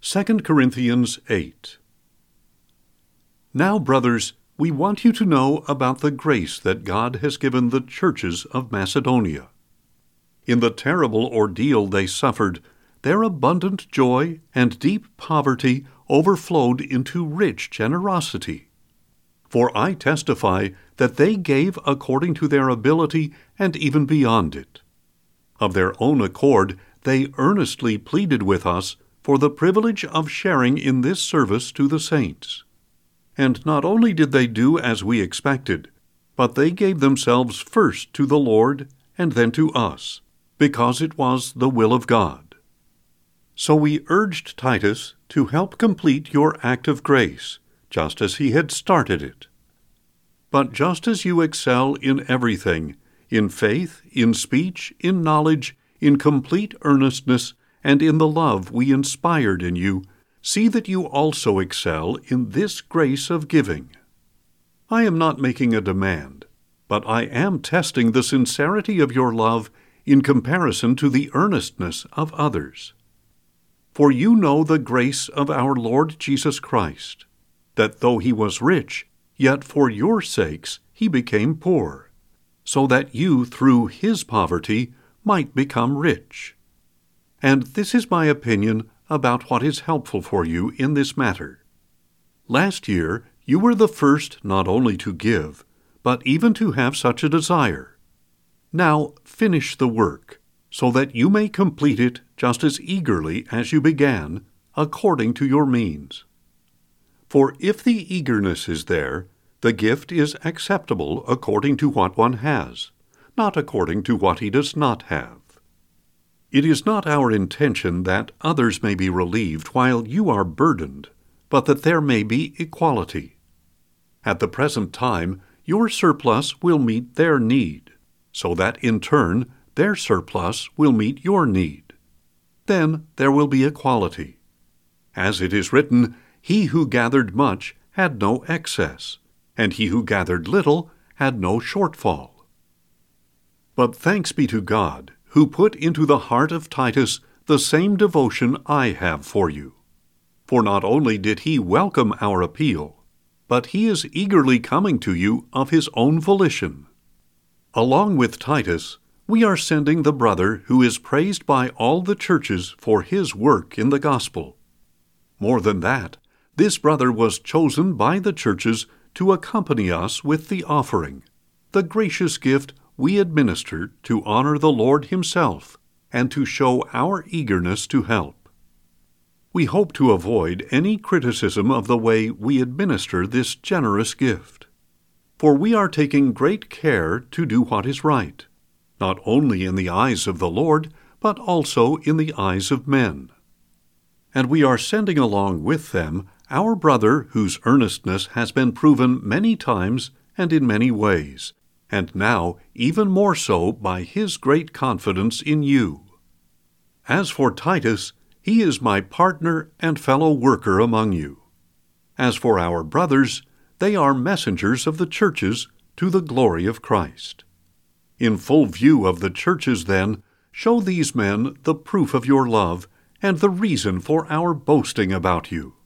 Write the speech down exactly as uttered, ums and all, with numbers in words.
Second Corinthians eight. Now, brothers, we want you to know about the grace that God has given the churches of Macedonia. In the terrible ordeal they suffered, their abundant joy and deep poverty overflowed into rich generosity. For I testify that they gave according to their ability and even beyond it. Of their own accord, they earnestly pleaded with us for the privilege of sharing in this service to the saints. And not only did they do as we expected, but they gave themselves first to the Lord and then to us, because it was the will of God. So we urged Titus to help complete your act of grace, just as he had started it. But just as you excel in everything, in faith, in speech, in knowledge, in complete earnestness, and in the love we inspired in you, see that you also excel in this grace of giving. I am not making a demand, but I am testing the sincerity of your love in comparison to the earnestness of others. For you know the grace of our Lord Jesus Christ, that though he was rich, yet for your sakes he became poor, so that you through his poverty might become rich. And this is my opinion about what is helpful for you in this matter. Last year you were the first not only to give, but even to have such a desire. Now finish the work, so that you may complete it just as eagerly as you began, according to your means. For if the eagerness is there, the gift is acceptable according to what one has, not according to what he does not have. It is not our intention that others may be relieved while you are burdened, but that there may be equality. At the present time, your surplus will meet their need, so that in turn their surplus will meet your need. Then there will be equality. As it is written, he who gathered much had no excess, and he who gathered little had no shortfall. But thanks be to God, who put into the heart of Titus the same devotion I have for you. For not only did he welcome our appeal, but he is eagerly coming to you of his own volition. Along with Titus, we are sending the brother who is praised by all the churches for his work in the gospel. More than that, this brother was chosen by the churches to accompany us with the offering, the gracious gift we administer to honor the Lord himself and to show our eagerness to help. We hope to avoid any criticism of the way we administer this generous gift, for we are taking great care to do what is right, not only in the eyes of the Lord, but also in the eyes of men. And we are sending along with them our brother whose earnestness has been proven many times and in many ways, and now even more so by his great confidence in you. As for Titus, he is my partner and fellow worker among you. As for our brothers, they are messengers of the churches to the glory of Christ. In full view of the churches, then, show these men the proof of your love and the reason for our boasting about you.